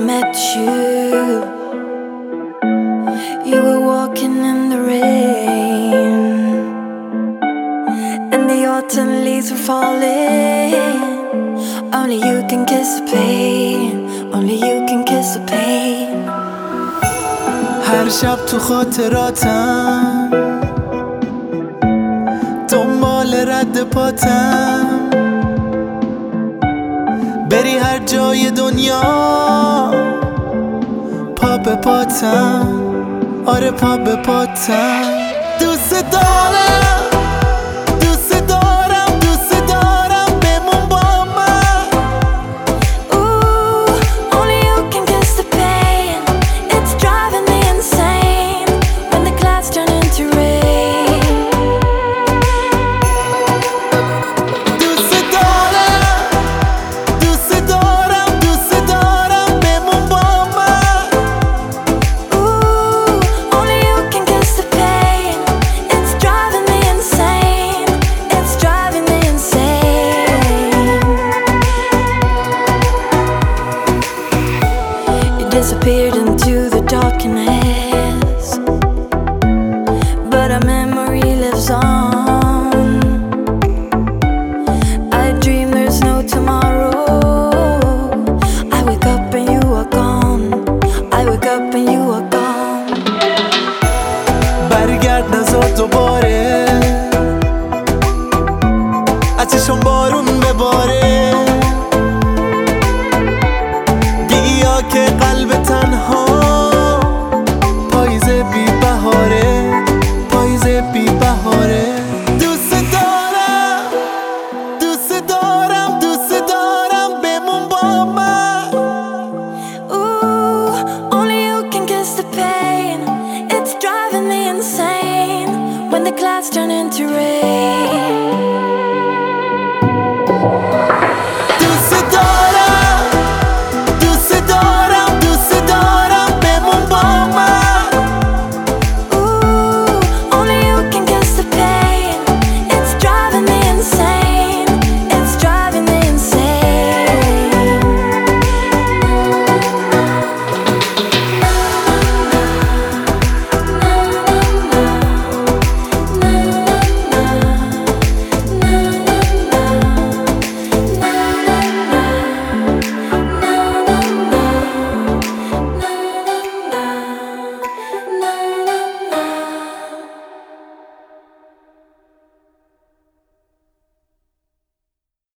met you, you were walking in the rain, and the autumn leaves were falling. Only you can kiss the pain, only you can kiss the pain. هر شب تو خاطراتم دنبال رد پاتم، بری هر جای دنیا پا به پاتم، آره پا به پاتم. دوست دارم دوست دارم دوست دارم بمون با من. Ooh, only you can kiss the pain. It's driving me insane when the clouds turn into rain. دوست دارم دوست دارم دوست دارم بمون با من. Ooh, only you can kiss the pain. It's driving me insane. It's driving me insane. You disappeared into the darkness, but our memory lives on. I dream there's no tomorrow. I wake up and you are gone. I wake up and you are gone. برگرد نزار دوباره، از چشم بارون بباره.